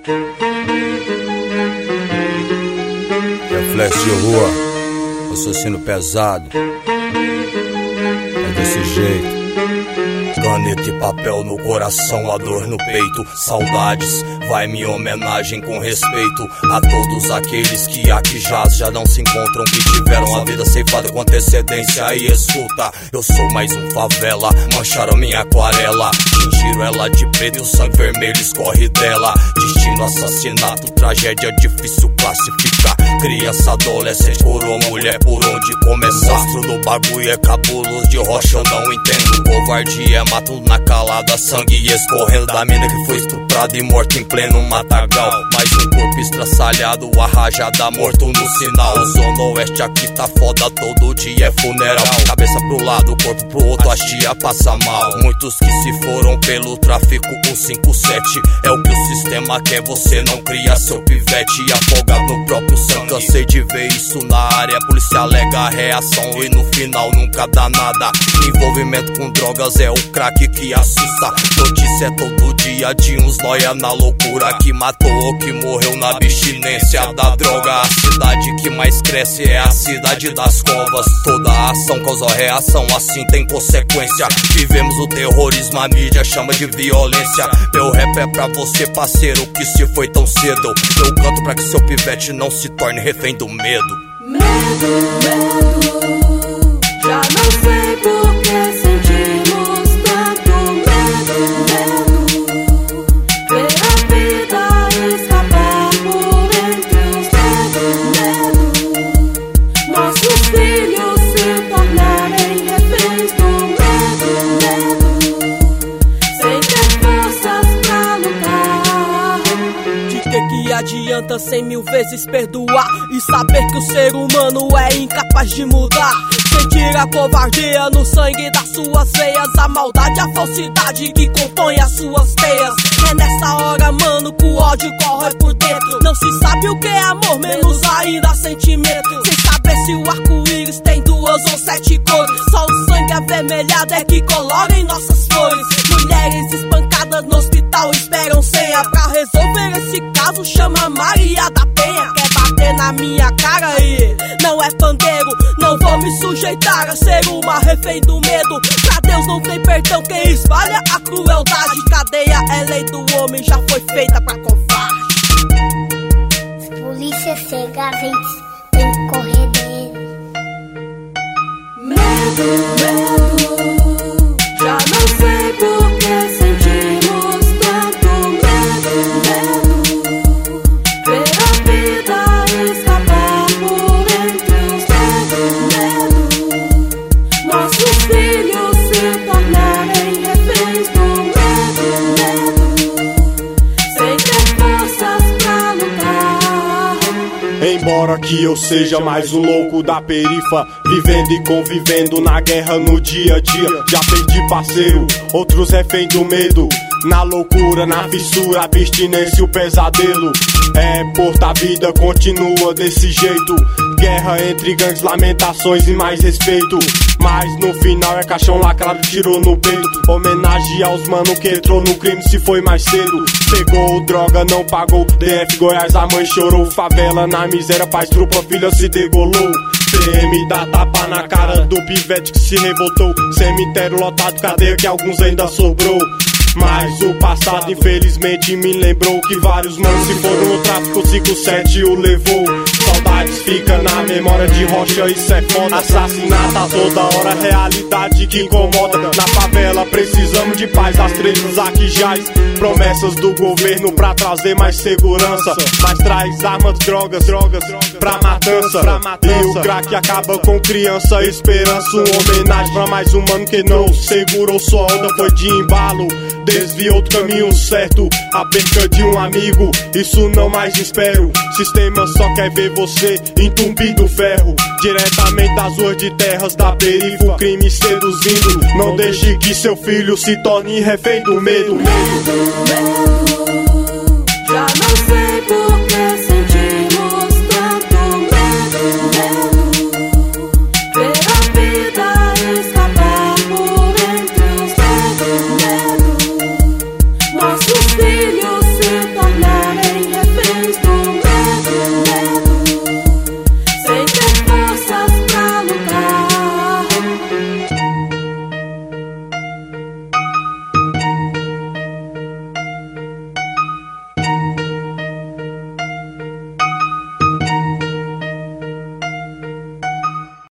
Reflexo de rua, raciocínio pesado. É desse jeito. Caneta e papel no coração, a dor no peito. Saudades, vai minha homenagem com respeito a todos aqueles que aqui já não se encontram, que tiveram a vida ceifada com antecedência. E escuta, eu sou mais um favela, mancharam minha aquarela, tingiram ela de preto e o sangue vermelho escorre dela. Destino, assassinato, tragédia difícil classificar. Criança, adolescente, coroa, mulher, por onde começar? Monstro do bagulho é cabuloso de rocha, eu não entendo. Covardia é mato na calada, sangue escorrendo da mina que foi estuprada e morta em pleno matagal. Mais um corpo estraçalhado, a rajada morto no sinal. Zona Oeste aqui tá foda, todo dia é funeral. Cabeça pro lado, corpo pro outro, a tia passa mal. Muitos que se foram pelo tráfico 157. É o que o sistema quer, você não cria seu pivete afogado no próprio sangue. Cansei de ver isso na área, a polícia alega a reação e no final nunca dá nada. Envolvimento com drogas é o crack que assusta. Notícia é todo dia de uns nóia na loucura, que matou ou que morreu na abstinência da droga. A cidade que mais cresce é a cidade das covas. Toda ação causa reação, assim tem consequência. Vivemos o terrorismo, a mídia chama de violência. Meu rap é pra você, parceiro, que se foi tão cedo. Eu canto pra que seu pivete não se torne refém do medo. Medo, medo, já não sei por que sentimos tanto medo, medo, ver a vida escapar por entre os dedos, medo, nossos filhos se tornarem reféns do medo, medo, sem ter forças pra lutar. De que adianta 100 mil vezes perdoar e saber que o ser humano é incapaz de mudar? Sentir a covardia no sangue das suas veias, a maldade, a falsidade que compõe as suas teias. É nessa hora, mano, que o ódio corre por dentro. Não se sabe o que é amor, menos ainda sentimento. Sem saber se o arco-íris tem 2 ou 7 cores. Só o sangue avermelhado é que colora em nossas flores. Mulheres espancadas no hospital esperam senha. Pra resolver esse caso chama Maria da Penha. Quer bater na minha cara e não é pandeiro. Não vou me sujeitar a ser uma refém do medo. Pra Deus não tem perdão quem espalha a crueldade. Cadeia é lei do homem, já foi feita pra covarde. Se polícia cega, a gente tem que correr dele. Medo, medo, já não sei por que sentimos tanto medo, medo, ver a vida escapar por entre os dedos, medo, nossos filhos se tornarem reféns do medo, sem ter forças pra lutar. Embora que eu seja mais um louco da perifa, vivendo e convivendo na guerra no dia a dia. Já perdi parceiro, outros refém do medo. Na loucura, na fissura, abstinência e o pesadelo. É porta a vida, continua desse jeito. Guerra entre gangues, lamentações e mais respeito. Mas no final é caixão lacrado, tirou no peito. Homenagem aos mano que entrou no crime se foi mais cedo. Pegou droga, não pagou. DF Goiás, a mãe chorou. Favela na miséria, faz trupa, filha se degolou. PM dá tapa na cara do pivete que se revoltou. Cemitério lotado, cadeia que alguns ainda sobrou. Mas o passado infelizmente me lembrou que vários manos se foram no tráfico, 57 o levou. Saudades fica na memória de rocha, isso é foda. Assassinato a toda hora, realidade que incomoda. Na favela precisamos de paz, as tretas aqui jaz. Promessas do governo pra trazer mais segurança, mas traz armas, drogas pra matança. E o crack acaba com criança, esperança. Uma homenagem pra mais um mano que não segurou sua onda, foi de embalo, desviou do caminho certo. A perca de um amigo, isso não mais espero. Sistema só quer ver você entumbido ferro. Diretamente das ruas de terras da periferia, o crime seduzindo. Não deixe que seu filho se torne refém do medo. Medo, medo, já não sei